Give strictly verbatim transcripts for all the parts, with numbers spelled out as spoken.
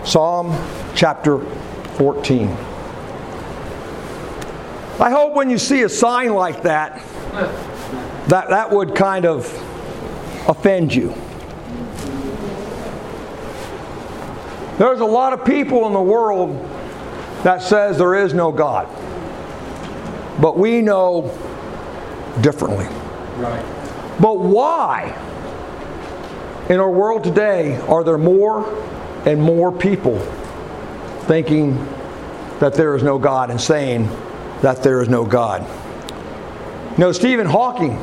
Psalm chapter fourteen. I hope when you see a sign like that, that that would kind of offend you. There's a lot of people in the world that says there is no God. But we know differently. Right. But why, in our world today, are there more and more people thinking that there is no God and saying that there is no God? You know, Stephen Hawking,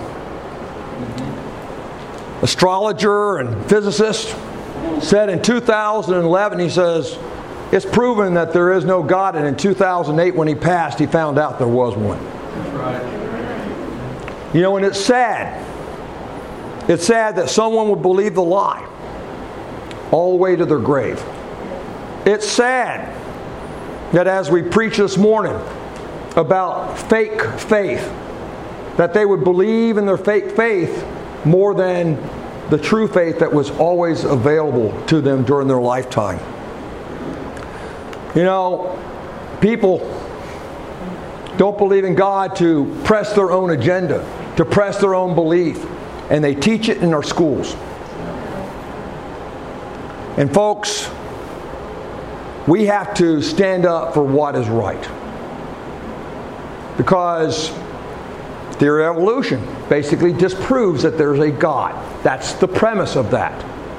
astrologer and physicist, said in two thousand eleven, he says, it's proven that there is no God, and in two thousand eight when he passed, he found out there was one. That's right. You know, and it's sad. It's sad that someone would believe the lie all the way to their grave. It's sad that as we preach this morning about fake faith, that they would believe in their fake faith more than the true faith that was always available to them during their lifetime. You know, people don't believe in God to press their own agenda, to press their own belief, and they teach it in our schools. And folks, we have to stand up for what is right. Because theory of evolution basically disproves that there's a God. That's the premise of that.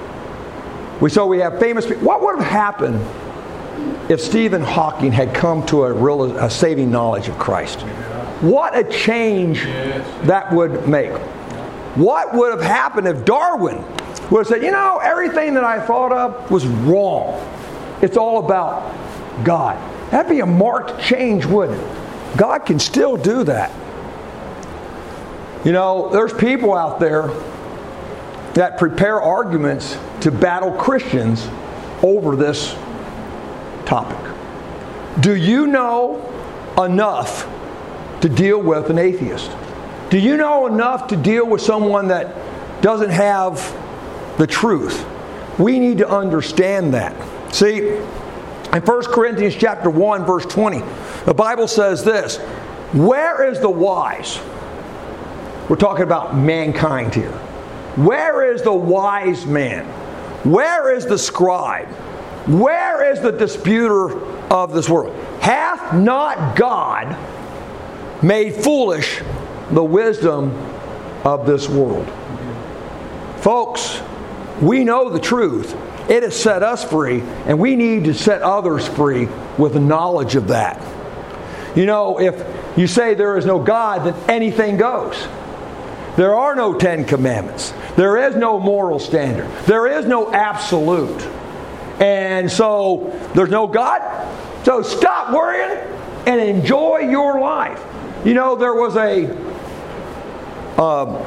We so we have famous people. What would have happened if Stephen Hawking had come to a real a saving knowledge of Christ? What a change that would make. What would have happened if Darwin would have said, you know, everything that I thought of was wrong. It's all about God. That'd be a marked change, wouldn't it? God can still do that. You know, there's people out there that prepare arguments to battle Christians over this topic. Do you know enough to deal with an atheist? Do you know enough to deal with someone that doesn't have the truth? We need to understand that. See, in First Corinthians chapter one, verse twenty, the Bible says this, where is the wise? We're talking about mankind here. Where is the wise man? Where is the scribe? Where is the disputer of this world? Hath not God made foolish the wisdom of this world? Folks, we know the truth. It has set us free, and we need to set others free with the knowledge of that. You know, if you say there is no God, then anything goes. There are no Ten Commandments. There is no moral standard. There is no absolute. And so, there's no God. So stop worrying and enjoy your life. You know, there was a um,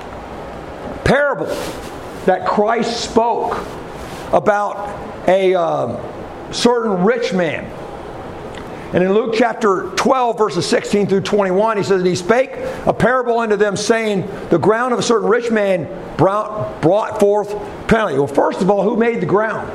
parable that Christ spoke about a um, certain rich man. And in Luke chapter twelve, verses sixteen through twenty-one, he says, and he spake a parable unto them, saying, the ground of a certain rich man brought forth plenty. Well, first of all, who made the ground?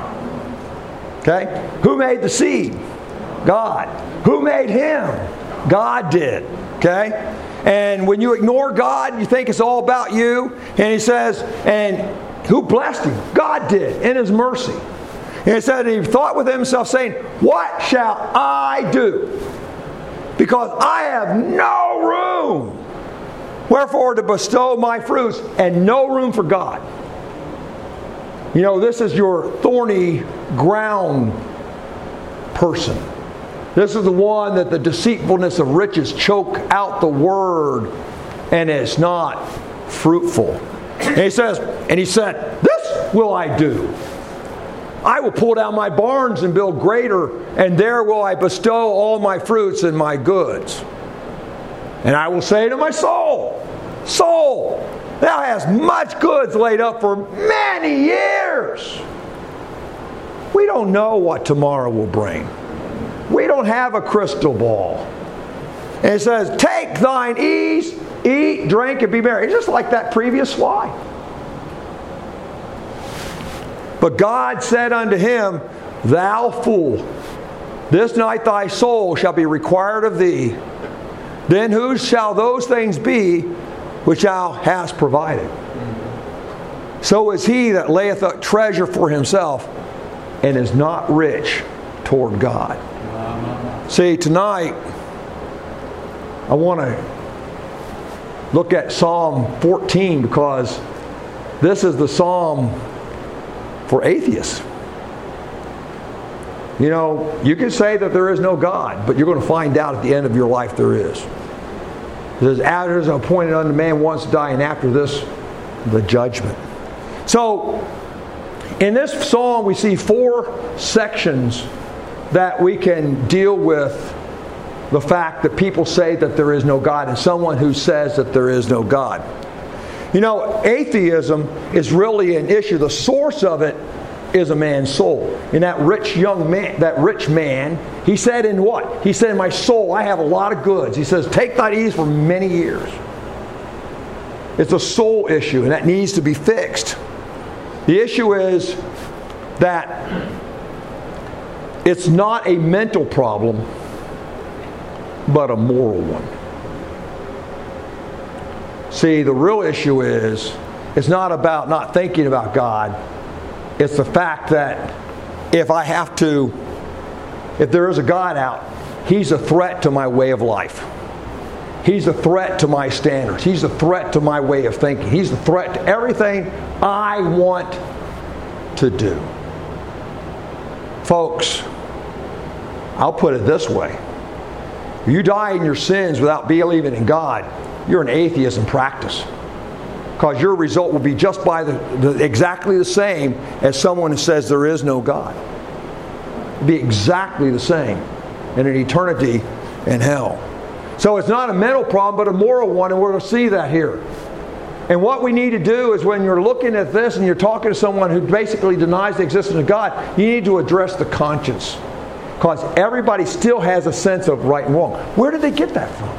Okay? Who made the seed? God. Who made him? God did. Okay? And when you ignore God, you think it's all about you. And he says, and who blessed him? God did, in his mercy. And he said, and he thought with himself, saying, what shall I do? Because I have no room wherefore to bestow my fruits, and no room for God. You know, this is your thorny ground person. This is the one that the deceitfulness of riches choke out the word, and it's not fruitful. And he says, and he said, this will I do. I will pull down my barns and build greater, and there will I bestow all my fruits and my goods. And I will say to my soul, soul, thou hast much goods laid up for many years. We don't know what tomorrow will bring. We don't have a crystal ball. And it says, take thine ease, eat, drink, and be merry. It's just like that previous slide. But God said unto him, Thou fool, this night thy soul shall be required of thee. Then whose shall those things be which thou hast provided? So is he that layeth up treasure for himself and is not rich toward God. See, tonight I want to look at Psalm fourteen, because this is the psalm for atheists. You know, you can say that there is no God, but you're going to find out at the end of your life there is. It says, "As is appointed unto man once to die, and after this, the judgment." So, in this psalm, we see four sections that we can deal with the fact that people say that there is no God, and someone who says that there is no God. You know, atheism is really an issue. The source of it is a man's soul. And that rich young man, that rich man, he said in what? He said, "In my soul I have a lot of goods." He says, "Take thine ease for many years." It's a soul issue, and that needs to be fixed. The issue is that it's not a mental problem, but a moral one. See, the real issue is, it's not about not thinking about God. It's the fact that if I have to, if there is a God out, He's a threat to my way of life. He's a threat to my standards. He's a threat to my way of thinking. He's a threat to everything I want to do. Folks, I'll put it this way. If you die in your sins without believing in God, you're an atheist in practice. Because your result will be just by the, the exactly the same as someone who says there is no God. It'll be exactly the same in an eternity in hell. So it's not a mental problem, but a moral one, and we're going to see that here. And what we need to do is, when you're looking at this and you're talking to someone who basically denies the existence of God, you need to address the conscience. Because everybody still has a sense of right and wrong. Where did they get that from?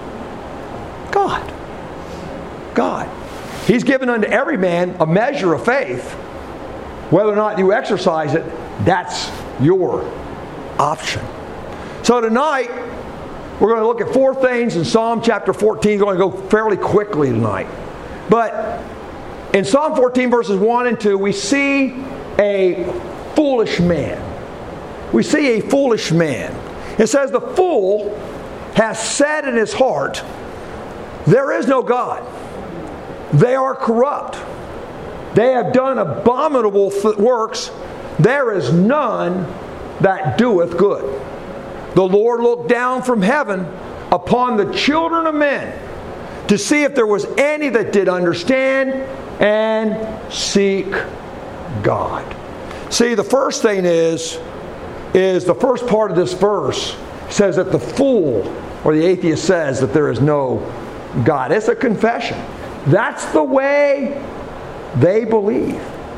God. God. He's given unto every man a measure of faith. Whether or not you exercise it, that's your option. So tonight, we're going to look at four things in Psalm chapter fourteen. We're going to go fairly quickly tonight. But in Psalm fourteen, verses one and two, we see a foolish man. We see a foolish man. It says, "The fool has said in his heart, there is no God. They are corrupt. They have done abominable th- works. There is none that doeth good. The Lord looked down from heaven upon the children of men to see if there was any that did understand and seek God." See, the first thing is, is the first part of this verse says that the fool, or the atheist, says that there is no God. It's a confession. That's the way they believe.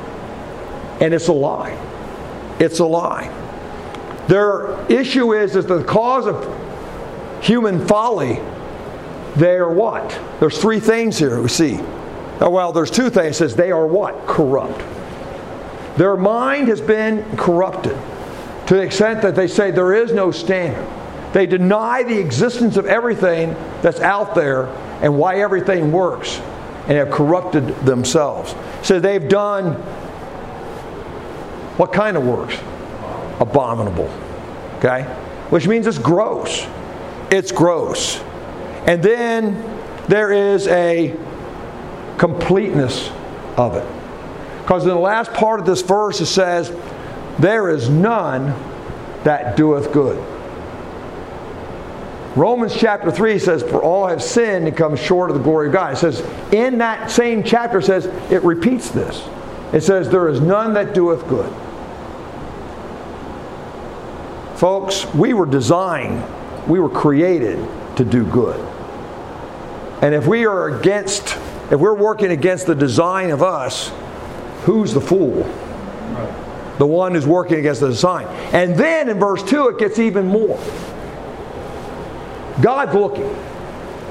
And it's a lie. It's a lie. Their issue is that the cause of human folly, they are what? There's three things here we see. Oh, well, there's two things. It says they are what? Corrupt. Their mind has been corrupted to the extent that they say there is no standard. They deny the existence of everything that's out there and why everything works, and have corrupted themselves. So they've done what kind of works? Abominable. Okay? Which means it's gross. It's gross. And then there is a completeness of it. Because in the last part of this verse it says, "There is none that doeth good." Romans chapter three says, "For all have sinned and come short of the glory of God." It says, in that same chapter, it says, it repeats this. It says, "There is none that doeth good." Folks, we were designed, we were created to do good. And if we are against, if we're working against the design of us, who's the fool? The one who's working against the design. And then in verse two, it gets even more. God's looking.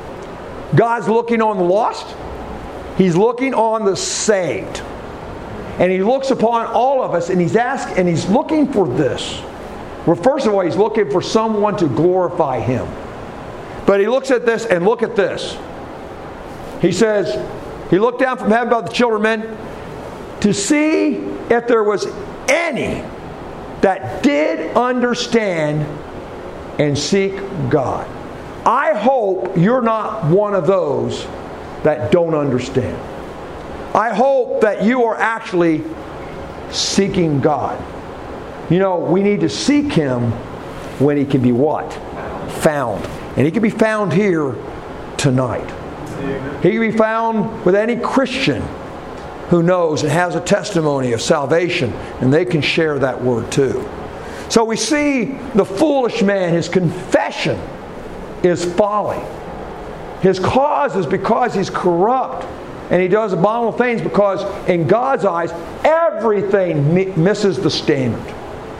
God's looking on the lost. He's looking on the saved. And He looks upon all of us, and He's asking, and He's looking for this. Well, first of all, He's looking for someone to glorify Him. But He looks at this, and look at this. He says, He looked down from heaven above the children of men to see if there was any that did understand and seek God. I hope you're not one of those that don't understand. I hope that you are actually seeking God. You know, we need to seek Him when He can be what? Found. And He can be found here tonight. He can be found with any Christian who knows and has a testimony of salvation, and they can share that word too. So we see the foolish man, his confession is folly. His cause is because he's corrupt, and he does abominable things because in God's eyes, everything mi- misses the standard.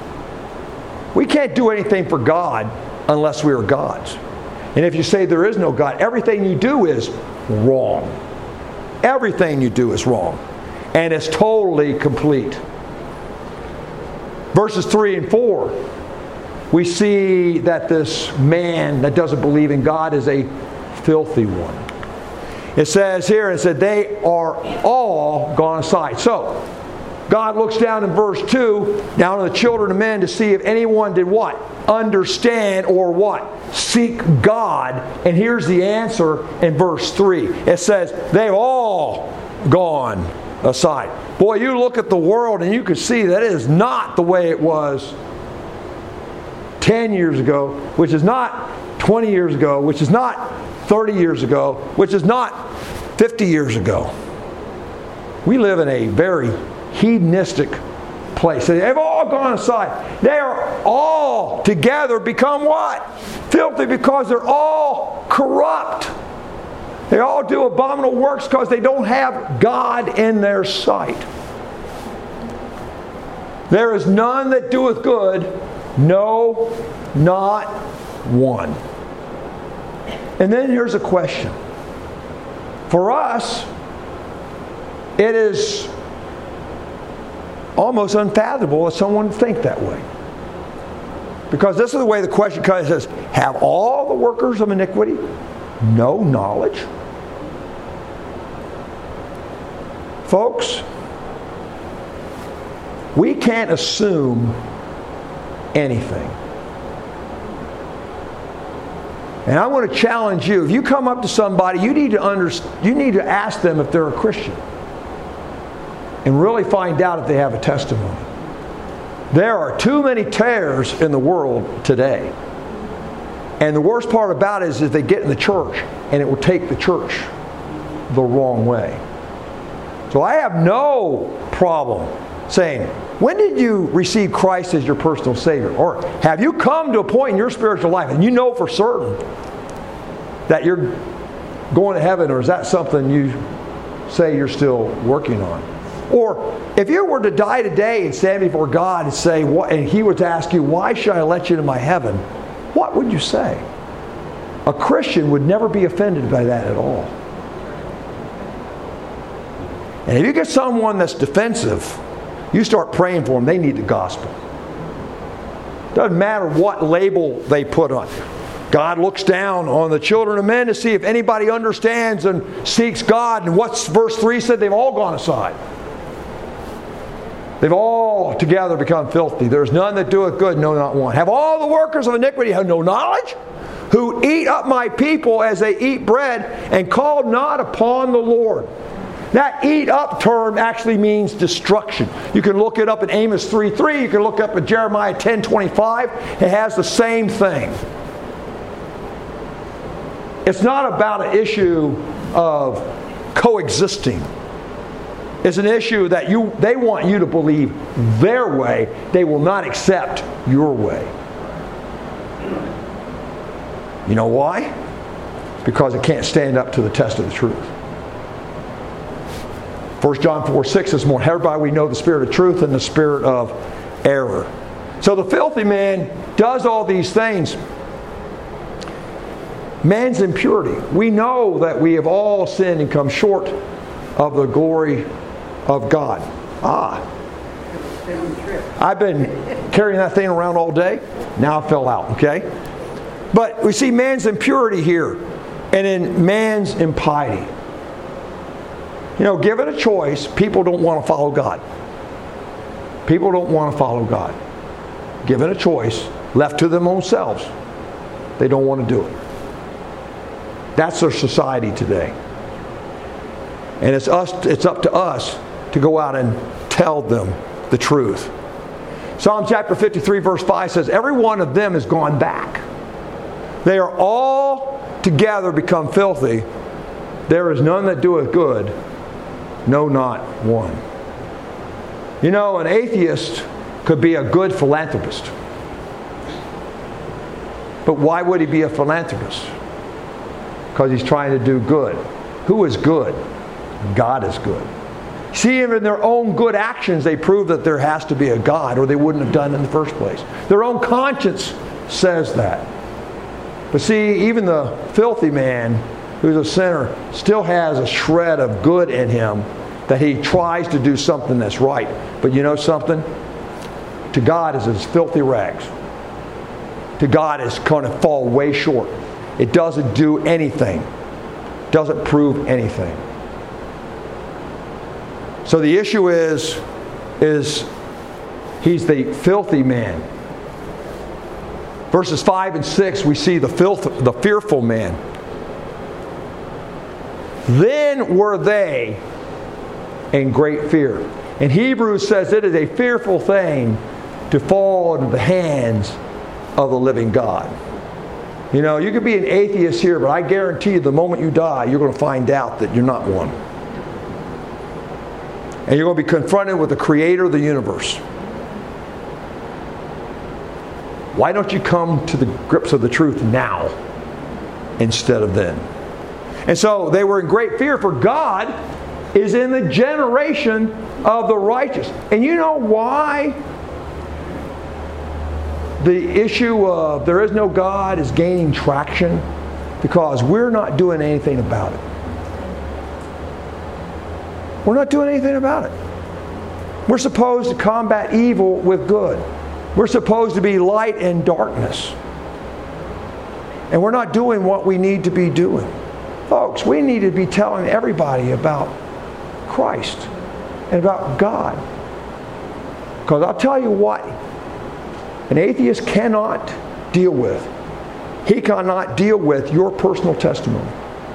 We can't do anything for God unless we are God's. And if you say there is no God, everything you do is wrong. Everything you do is wrong. And it's totally complete. Verses three and four, we see that this man that doesn't believe in God is a filthy one. It says here, it said, they are all gone aside. So, God looks down in verse two, down on the children of men to see if anyone did what? Understand or what? Seek God. And here's the answer in verse three. It says, they've all gone aside. Boy, you look at the world and you can see that it is not the way it was ten years ago, which is not twenty years ago, which is not thirty years ago, which is not fifty years ago. We live in a very hedonistic place. They've all gone aside. They are all together become what? Filthy, because they're all corrupt. They all do abominable works because they don't have God in their sight. There is none that doeth good, no, not one. And then here's a question. For us, it is almost unfathomable that someone would think that way. Because this is the way the question comes. It says, have all the workers of iniquity no knowledge? Folks, we can't assume anything. And I want to challenge you. If you come up to somebody, you need to under, you need to ask them if they're a Christian. And really find out if they have a testimony. There are too many tares in the world today. And the worst part about it is that they get in the church and it will take the church the wrong way. So I have no problem saying, when did you receive Christ as your personal Savior? Or have you come to a point in your spiritual life and you know for certain that you're going to heaven, or is that something you say you're still working on? Or if you were to die today and stand before God and say, what, and He were to ask you, why should I let you into my heaven? What would you say? A Christian would never be offended by that at all. And if you get someone that's defensive, you start praying for them. They need the gospel. Doesn't matter what label they put on. God looks down on the children of men to see if anybody understands and seeks God. And what's verse three said? They've all gone aside. They've all together become filthy. There's none that doeth good, no, not one. Have all the workers of iniquity have no knowledge? Who eat up my people as they eat bread, and call not upon the Lord. That eat up term actually means destruction. You can look it up in Amos three three. You can look up in Jeremiah ten twenty-five. It has the same thing. It's not about an issue of coexisting. It's an issue that you they want you to believe their way. They will not accept your way. You know why? Because it can't stand up to the test of the truth. First John four six is more, hereby we know the spirit of truth and the spirit of error. So the filthy man does all these things. Man's impurity. We know that we have all sinned and come short of the glory of God. Ah. I've been carrying that thing around all day. Now I fell out, okay? But we see man's impurity here and in man's impiety. You know, given a choice, people don't want to follow God. People don't want to follow God. Given a choice, left to them own selves, they don't want to do it. That's their society today. And it's us. It's up to us to go out and tell them the truth. Psalm chapter fifty-three verse five says, every one of them has gone back. They are all together become filthy. There is none that doeth good, no, not one. You know, an atheist could be a good philanthropist. But why would he be a philanthropist? Because he's trying to do good. Who is good? God is good. See, even in their own good actions, they prove that there has to be a God, or they wouldn't have done it in the first place. Their own conscience says that. But see, even the filthy man who's a sinner still has a shred of good in him that he tries to do something that's right. But you know something? To God is his filthy rags. To God is going to fall way short. It doesn't do anything. Doesn't prove anything. So the issue is, is he's the filthy man. Verses five and six, we see the filth, the fearful man. Then were they in great fear. And Hebrews says it is a fearful thing to fall into the hands of the living God. You know, you could be an atheist here, but I guarantee you the moment you die, you're going to find out that you're not one. And you're going to be confronted with the creator of the universe. Why don't you come to the grips of the truth now instead of then? And so they were in great fear, for God is in the generation of the righteous. And you know why the issue of there is no God is gaining traction? Because we're not doing anything about it. We're not doing anything about it. We're supposed to combat evil with good. We're supposed to be light in darkness. And we're not doing what we need to be doing. Folks, we need to be telling everybody about Christ and about God. Because I'll tell you what an atheist cannot deal with. He cannot deal with your personal testimony.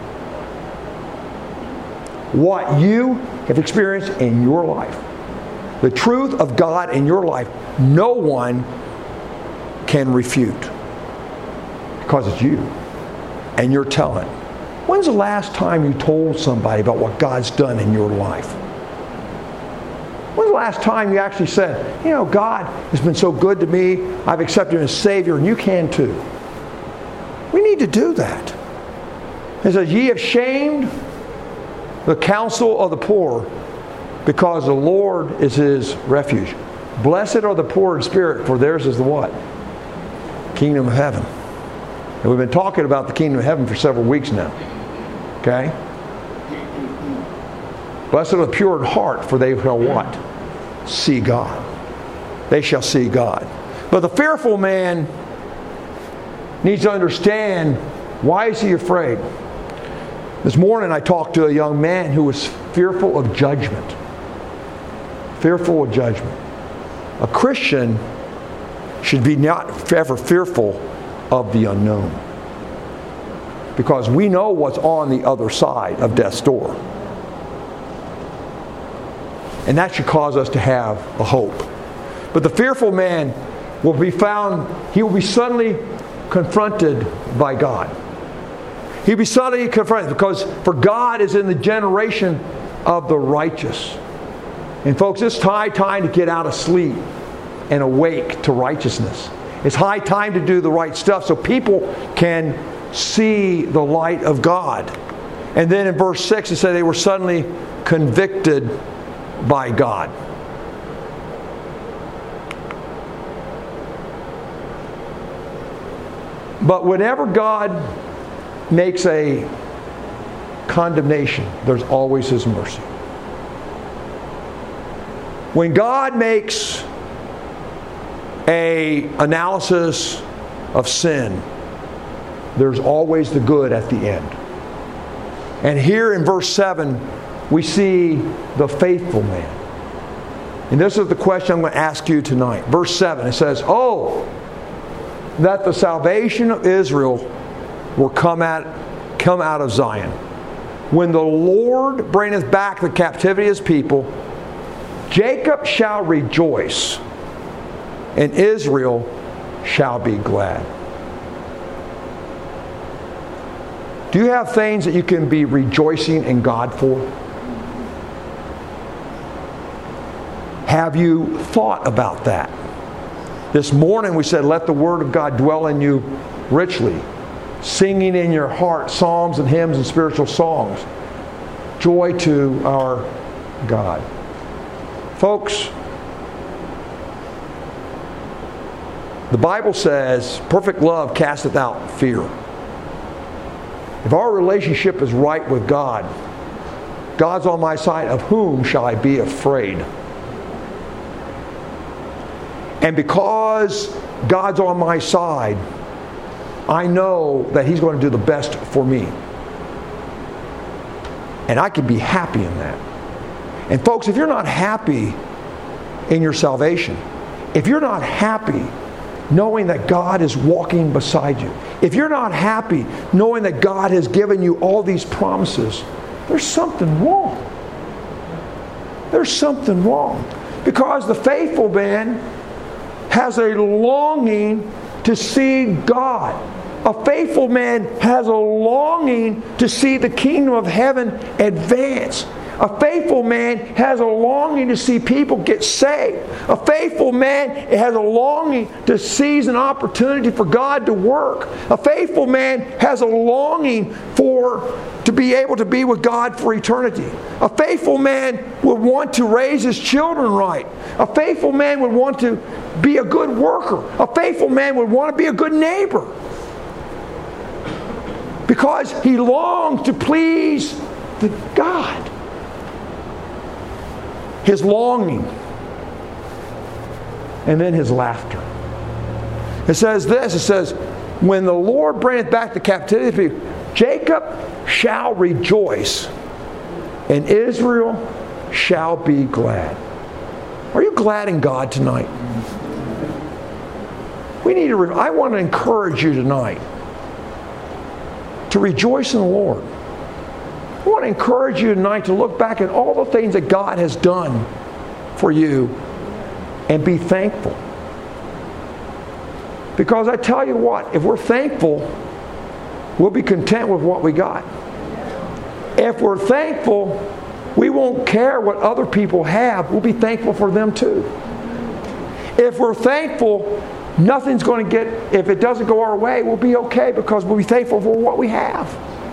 What you have experienced in your life. The truth of God in your life, no one can refute. Because it's you. And you're telling. When's the last time you told somebody about what God's done in your life? When's the last time you actually said, you know, God has been so good to me, I've accepted Him as Savior, and you can too. We need to do that. It says, ye have shamed the counsel of the poor, because the Lord is his refuge. Blessed are the poor in spirit, for theirs is the what? Kingdom of heaven. And we've been talking about the kingdom of heaven for several weeks now. Okay? Blessed are the pure in heart, for they shall what? See God. They shall see God. But the fearful man needs to understand, why is he afraid? This morning I talked to a young man who was fearful of judgment. Fearful of judgment. A Christian should be not ever fearful of the unknown. Because we know what's on the other side of death's door. And that should cause us to have a hope. But the fearful man will be found, he will be suddenly confronted by God. He'll be suddenly confronted, because for God is in the generation of the righteous. And folks, it's high time to get out of sleep and awake to righteousness. It's high time to do the right stuff so people can see the light of God. And then in verse six it said they were suddenly convicted by God. But whenever God makes a condemnation, there's always His mercy. When God makes a analysis of sin, there's always the good at the end. And here in verse seven, we see the faithful man. And this is the question I'm going to ask you tonight. Verse seven, it says, "Oh, that the salvation of Israel will come out, come out of Zion. When the Lord bringeth back the captivity of his people, Jacob shall rejoice, and Israel shall be glad." Do you have things that you can be rejoicing in God for? Have you thought about that? This morning we said, let the Word of God dwell in you richly, singing in your heart psalms and hymns and spiritual songs. Joy to our God. Folks, the Bible says, perfect love casteth out fear. If our relationship is right with God, God's on my side, of whom shall I be afraid? And because God's on my side, I know that He's going to do the best for me. And I can be happy in that. And folks, if you're not happy in your salvation, if you're not happy knowing that God is walking beside you, if you're not happy knowing that God has given you all these promises, there's something wrong. There's something wrong. Because the faithful man has a longing to see God. A faithful man has a longing to see the kingdom of heaven advance. A faithful man has a longing to see people get saved. A faithful man has a longing to seize an opportunity for God to work. A faithful man has a longing for to be able to be with God for eternity. A faithful man would want to raise his children right. A faithful man would want to be a good worker. A faithful man would want to be a good neighbor. Because he longed to please the God. His longing. And then his laughter. It says this, it says, when the Lord bringeth back the captivity, Jacob shall rejoice, and Israel shall be glad. Are you glad in God tonight? We need to, re- I want to encourage you tonight to rejoice in the Lord. I want to encourage you tonight to look back at all the things that God has done for you and be thankful. Because I tell you what, if we're thankful, we'll be content with what we got. If we're thankful, we won't care what other people have. We'll be thankful for them too. If we're thankful, nothing's going to get, if it doesn't go our way, we'll be okay because we'll be thankful for what we have.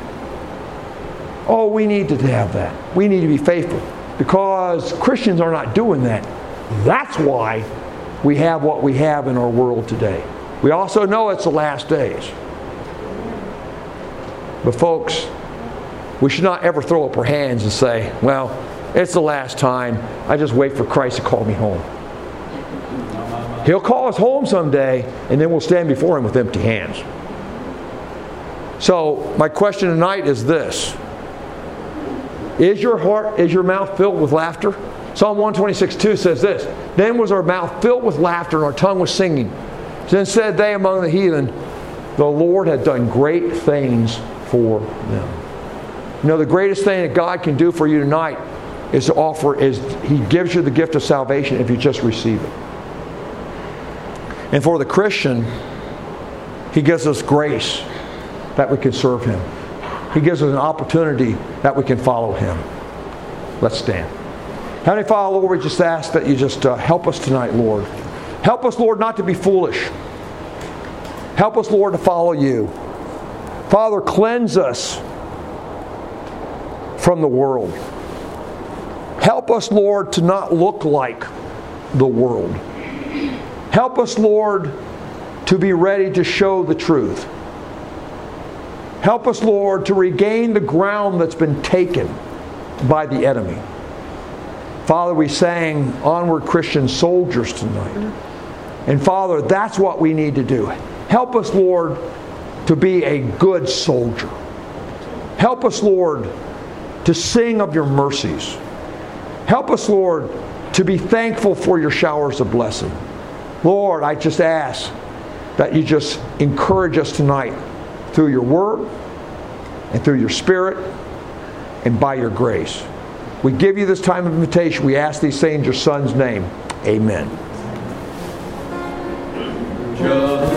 Oh, we need to have that. We need to be faithful because Christians are not doing that. That's why we have what we have in our world today. We also know it's the last days. But folks, we should not ever throw up our hands and say, well, it's the last time. I just wait for Christ to call me home. He'll call us home someday, and then we'll stand before Him with empty hands. So, my question tonight is this. Is your heart, is your mouth filled with laughter? Psalm one twenty-six two says this, then was our mouth filled with laughter and our tongue was singing. Then said they among the heathen, the Lord had done great things for them. You know, the greatest thing that God can do for you tonight is to offer, is He gives you the gift of salvation if you just receive it. And for the Christian, He gives us grace that we can serve Him. He gives us an opportunity that we can follow Him. Let's stand. Heavenly Father, Lord, we just ask that you just uh, help us tonight, Lord. Help us, Lord, not to be foolish. Help us, Lord, to follow you. Father, cleanse us from the world. Help us, Lord, to not look like the world. Help us, Lord, to be ready to show the truth. Help us, Lord, to regain the ground that's been taken by the enemy. Father, we sang Onward Christian Soldiers tonight. And Father, that's what we need to do. Help us, Lord, to be a good soldier. Help us, Lord, to sing of your mercies. Help us, Lord, to be thankful for your showers of blessing. Lord, I just ask that you just encourage us tonight through your word and through your spirit and by your grace. We give you this time of invitation. We ask these things in your Son's name. Amen. Just